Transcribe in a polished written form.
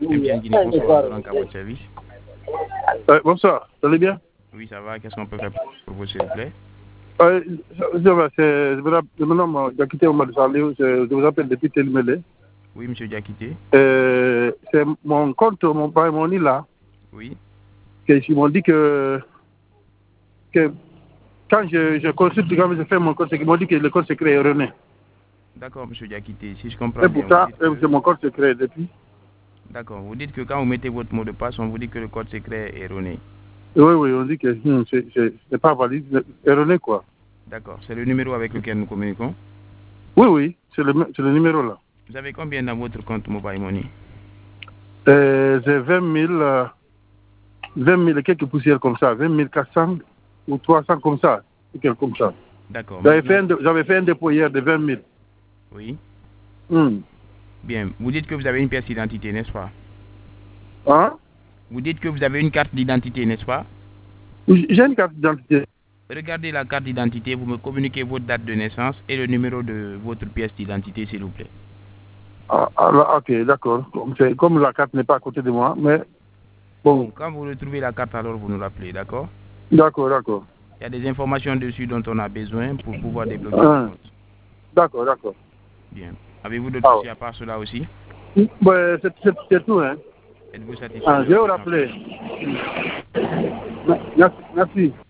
MTN Guinée, bonsoir, dans votre service. Bonsoir, vous allez bien? Oui, ça va. Qu'est-ce qu'on peut faire pour vous, s'il vous plaît? Je me nomme Diakité Omar Salih, je vous appelle depuis Télémélé. Oui, monsieur Diakité. C'est mon compte, mon père, mon île là. Oui. Ils m'ont dit que quand je consulte, quand je fais mon compte, ils m'ont dit que le code secret est erroné. D'accord, monsieur Diakité. Si je comprends Et bien, pourtant, c'est mon code secret depuis. D'accord. Vous dites que quand vous mettez votre mot de passe, on vous dit que le code secret est erroné. Oui, on dit que c'est pas valide, c'est erroné quoi. D'accord. C'est le numéro avec lequel nous communiquons? Oui, c'est le numéro là. Vous avez combien dans votre compte Mobile Money? J'ai 20 000 et quelques poussières comme ça, 20 400 ou 300 comme ça, quelque comme ça. D'accord. J'avais fait un dépôt hier de 20 000. Oui. Hmm. Bien. Vous dites que vous avez une pièce d'identité, n'est-ce pas? Hein? Vous dites que vous avez une carte d'identité, n'est-ce pas? J'ai une carte d'identité. Regardez la carte d'identité, vous me communiquez votre date de naissance et le numéro de votre pièce d'identité, s'il vous plaît. Ok, d'accord. Comme la carte n'est pas à côté de moi, mais bon. Quand vous retrouvez la carte, alors vous nous l'appelez, d'accord? D'accord. Il y a des informations dessus dont on a besoin pour pouvoir débloquer le compte. D'accord. Bien. Avez-vous d'autres soucis à part cela aussi? C'est tout, hein. Êtes-vous satisfait? Je vais vous rappeler. Merci.